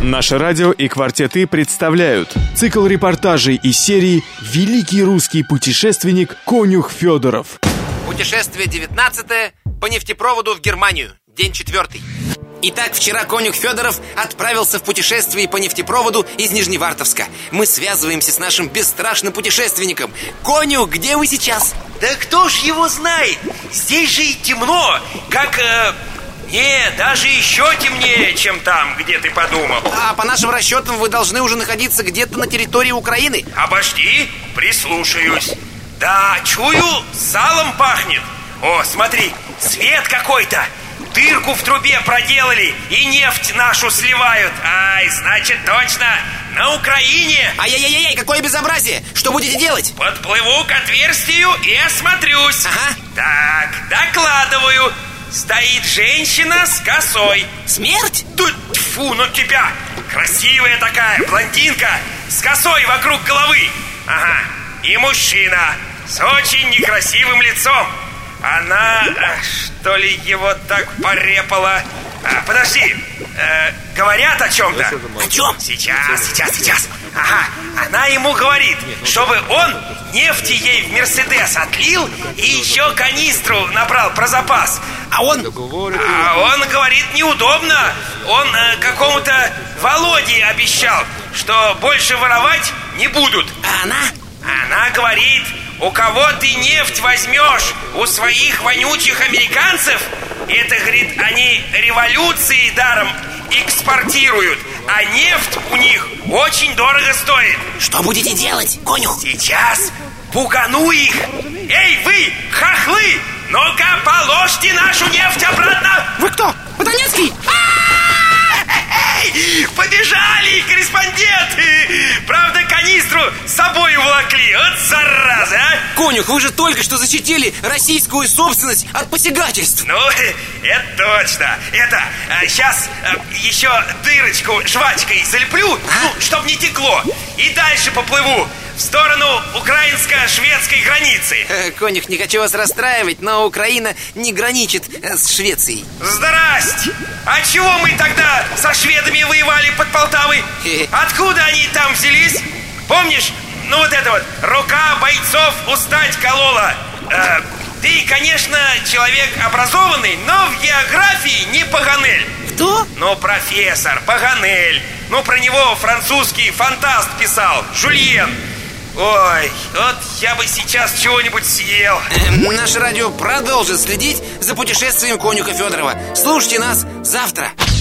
Наше радио и «Квартеты» представляют цикл репортажей из серии «Великий русский путешественник Конюх Федоров». Путешествие 19-е по нефтепроводу в Германию. День 4. Итак, вчера Конюх Федоров отправился в путешествие по нефтепроводу из Нижневартовска. Мы связываемся с нашим бесстрашным путешественником. Конюх, где вы сейчас? Да кто ж его знает? Здесь же и темно, как... Нет, даже еще темнее, чем там, где ты подумал. А по нашим расчетам вы должны уже находиться где-то на территории Украины. Обожди, прислушаюсь. Да, чую, салом пахнет. О, смотри, свет какой-то. Дырку в трубе проделали и нефть нашу сливают. Ай, значит, точно, на Украине. Ай-яй-яй, какое безобразие! Что будете делать? Подплыву к отверстию и осмотрюсь. Ага. Так, докладываю. Стоит женщина с косой. Смерть? Тьфу, ну тебя! Красивая такая блондинка с косой вокруг головы. Ага, и мужчина с очень некрасивым лицом. Она, что ли, его так порепала. Подожди, говорят о чем-то? О чем? Сейчас. Ага, она ему говорит, чтобы он нефти ей в Мерседес отлил и еще канистру набрал про запас. А он? Он говорит, неудобно. Он какому-то Володе обещал, что больше воровать не будут. А она? Она говорит, у кого ты нефть возьмешь? У своих вонючих американцев? Это, говорит, они революции даром экспортируют, а нефть у них очень дорого стоит. Что будете делать, Конюх? Сейчас пугану их. Эй, вы, хохлы, ну-ка положьте нашу нефть обратно. Вы кто? Подонецкий? Побежали корреспонденты. Правда, канистру с собой уволокли. Вот зараза, а! Конюх, вы же только что защитили российскую собственность от посягательств. Ну, это точно. Сейчас еще дырочку жвачкой залеплю, ну, чтоб не текло. И дальше поплыву в сторону украинско-шведской границы. Конюх, не хочу вас расстраивать, но Украина не граничит с Швецией. Здрасте! А чего мы тогда со шведами воевали под Полтавой? Откуда они там взялись? Помнишь, ну вот это вот, рука бойцов устать колола. Ты, конечно, человек образованный, но в географии не Паганель. Кто? Ну, профессор Паганель. Ну, про него французский фантаст писал, Жюльен. Ой, вот я бы сейчас чего-нибудь съел. Наше радио продолжит следить за путешествием Конюха Федорова. Слушайте нас завтра.